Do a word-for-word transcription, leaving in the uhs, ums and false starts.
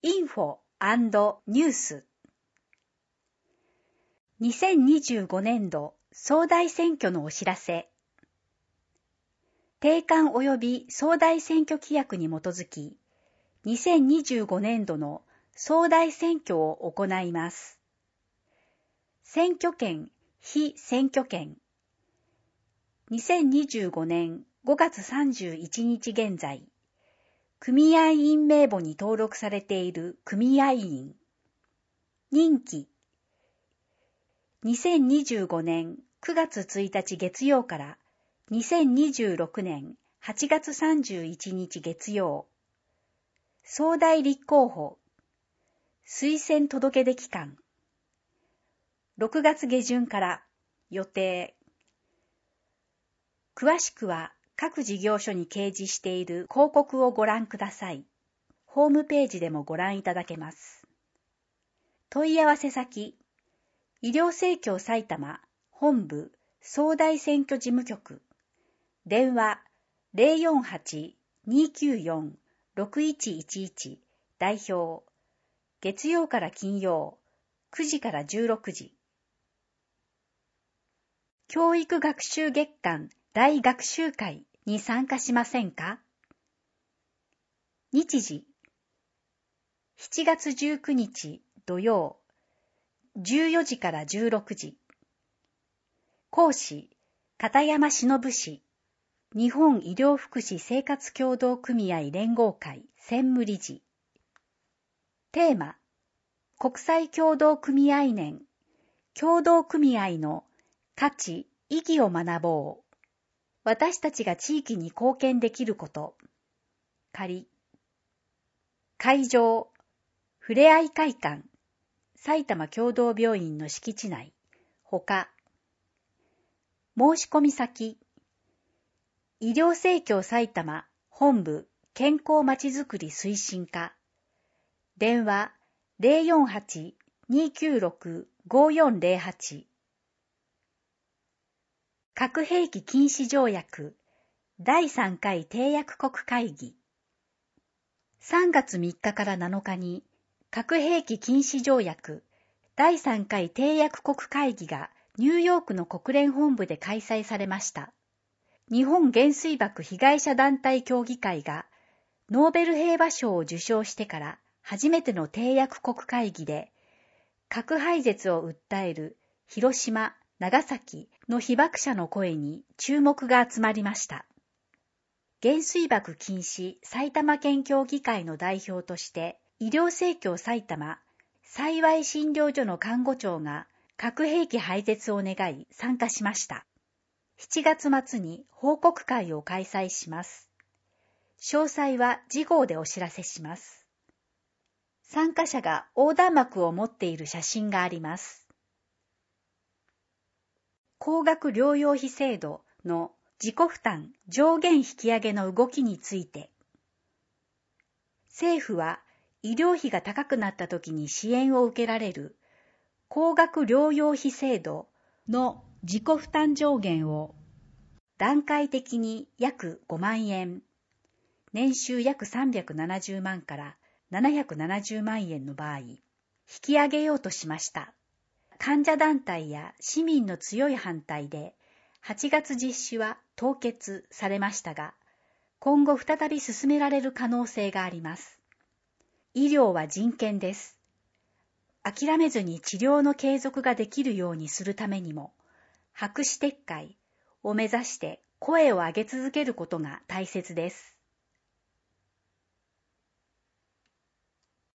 インフォ&ニュース。にせんにじゅうごねんど総大選挙のお知らせ。定款及び総大選挙規約に基づき、にせんにじゅうごねんどの総大選挙を行います。選挙権、非選挙権。にせんにじゅうごねんごがつさんじゅういちにち現在、組合員名簿に登録されている組合員。任期。にせんにじゅうごねんくがつついたち月曜からにせんにじゅうろくねんはちがつさんじゅういちにち月曜。総大立候補。推薦届出期間。ろくがつげじゅんから予定。詳しくは各事業所に掲示している広告をご覧ください。ホームページでもご覧いただけます。問い合わせ先、医療生協埼玉本部総大選挙事務局、電話 ゼロよんはち にきゅうよん ろくいちいちいち 代表、月曜から金曜くじからじゅうろくじ。教育学習月間大学習会に参加しませんか？日時、しちがつじゅうくにち土曜、じゅうよじからじゅうろくじ。講師、片山忍氏、日本医療福祉生活協同組合連合会専務理事。テーマ、国際協同組合年、協同組合の価値、意義を学ぼう。私たちが地域に貢献できること。仮。会場、ふれあい会館、埼玉協同病院の敷地内、ほか。申し込み先、医療生協埼玉本部健康まちづくり推進課、電話 ゼロよんはち にきゅうろく ごよんゼロはち。核兵器禁止条約だいさんかい締約国会議。さんがつみっかからなのかに核兵器禁止条約だいさんかい締約国会議がニューヨークの国連本部で開催されました。日本原水爆被害者団体協議会がノーベル平和賞を受賞してから初めての締約国会議で、核廃絶を訴える広島、長崎の被爆者の声に注目が集まりました。原水爆禁止埼玉県協議会の代表として、医療生協埼玉幸い診療所の看護長が核兵器廃絶を願い参加しました。しちがつまつに報告会を開催します。詳細は次号でお知らせします。参加者が横断幕を持っている写真があります。高額療養費制度の自己負担上限引き上げの動きについて、政府は医療費が高くなった時に支援を受けられる高額療養費制度の自己負担上限を段階的に約ごまんえん、年収約さんびゃくななじゅうまんからななひゃくななじゅうまんえんの場合、引き上げようとしました。患者団体や市民の強い反対で、はちがつ実施は凍結されましたが、今後再び進められる可能性があります。医療は人権です。諦めずに治療の継続ができるようにするためにも、白紙撤回を目指して声を上げ続けることが大切です。